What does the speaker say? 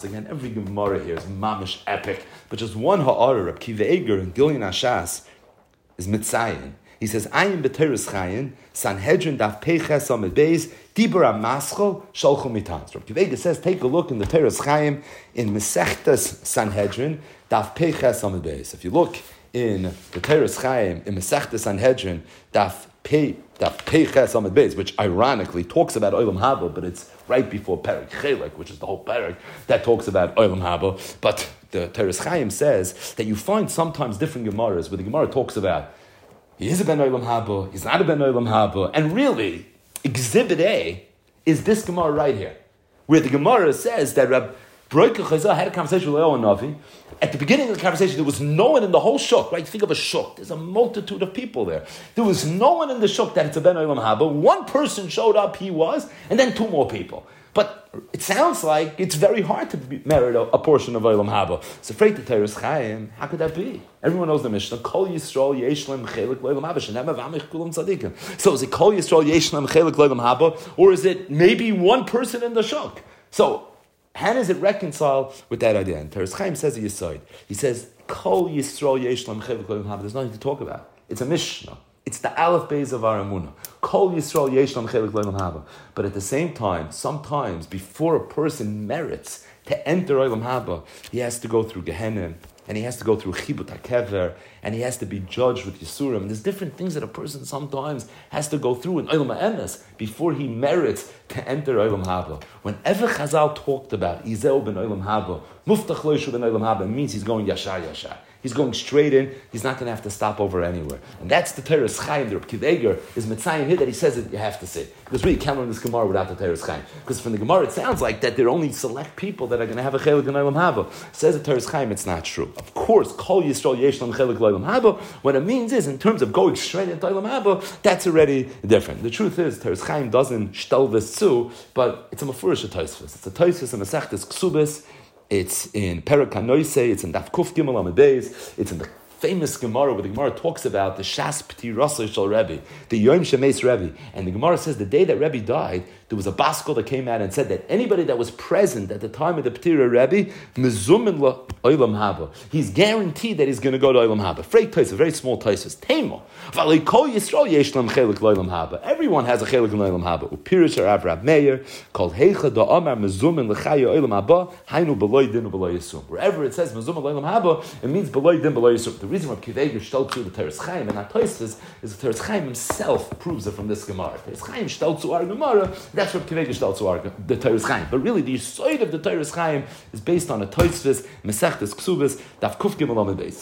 Again, every Gemara here is mamish epic, but just one ha'ara, Reb Kiva Eger and Gilyon Ashas is mitzayin. He says, "Ayin b'teres chayin, Sanhedrin daf peiches amid beis, dibur amaschol shalchu mitans." Reb Kiva Eger says, take a look in the Teres Chaim in Mesechtas Sanhedrin daf peiches amid beis. If you look in the Teres Chaim in Mesechtas Sanhedrin daf peiches amid beis, which ironically talks about Olam Haba, but it's right before Perek Chelek, which is the whole Perek that talks about Olam Haba. But the Teres Chaim says that you find sometimes different Gemaras where the Gemara talks about he is a Ben Olam Haba, he's not a Ben Olam Haba, and really, Exhibit A is this Gemara right here, where the Gemara says that Rab Broika Chazal had a conversation with Eliyahu Navi. At the beginning of the conversation, there was no one in the whole shuk, right? Think of a shuk. There's a multitude of people there. There was no one in the shuk that it's a Ben Olam Haba. One person showed up, he was, and then two more people. But it sounds like it's very hard to merit a portion of Olam Haba. So, afraid to Teres Chaim, how could that be? Everyone knows the Mishnah. Kol Yisrael yesh lem chelik lo'olam haba. Shenem avamich kulam tzadikim. So, is it Kol Yisrael yesh lem chelik lo'olam haba, or is it maybe one person in the shuk? So, how does it reconcile with that idea? And Teres Chaim says a Yesod. He says, Kol Yisrael yesh lem chelik lo'olam haba. There's nothing to talk about. It's a Mishnah. It's the Aleph Beis of our Emunah. Kol Yisrael yesh lam chelik lo'olam haba. But at the same time, sometimes before a person merits to enter Olam Haba, he has to go through Gehenna, and he has to go through Chibut HaKever, and he has to be judged with Yisurim. And there's different things that a person sometimes has to go through in Olam HaEmes before he merits to enter Olam Haba. Whenever Chazal talked about Izeu ben Olam Haba, Muftach lo yishu ben Olam Haba, it means he's going yashar yashar. He's going straight in. He's not going to have to stop over anywhere. And that's the Teres Chaim. The Reb Kiva Eger is Mitzayim here that he says that you have to say. Because we can't learn this Gemara without the Teres Chaim. Because from the Gemara it sounds like that there are only select people that are going to have a Chelik in Olam Haba. Says the Teres Chaim, it's not true. Of course, Kol Yisrael yesh lam chelik Olam Haba. What it means is, in terms of going straight into Olam Haba, that's already different. The truth is, Teres Chaim doesn't shtel this too, but it's a mafurish Tosfos. It's a Tosfos and Masechtas Ksubis. It's in Perek HaNoise, it's in Daf Kuf Gimel Amud Beis, it's in the famous Gemara where the Gemara talks about the Shas P'tirasei Shel Rebbe, the Yom Shemeis Rebbe. And the Gemara says the day that Rebbe died, there was a baskol that came out and said that anybody that was present at the time of the P'tira Rebbe, mezumin lo Olam Haba. He's guaranteed that he's going to go to Olam Haba. Freik Tosfos, very small Tosfos. Teimo. V'alei kol Yisrael yesh lam chelik Olam Haba. Everyone has a chelik in Olam Haba. Upirish Rav Rab Meir, called Heicha da Amar mezumin l'chaya Olam Haba, hainu b'loy din b'loy yisum. Wherever it says mezumin l'Olam Haba, it means b'loy din b'loy yisum. The reason why Kiva Eger shtel to the Teres Chaim and not Tosfos is the Teres Chaim himself proves it from this Gemara. Teres Chaim shtel to our Gemara. That's what Kiva Eger shtel to the Teres Chaim. But really, the side of the Teres Chaim is based on a Tosfos, Mesechtes Ksubis, Daf Kuf Gimel Amud Beis.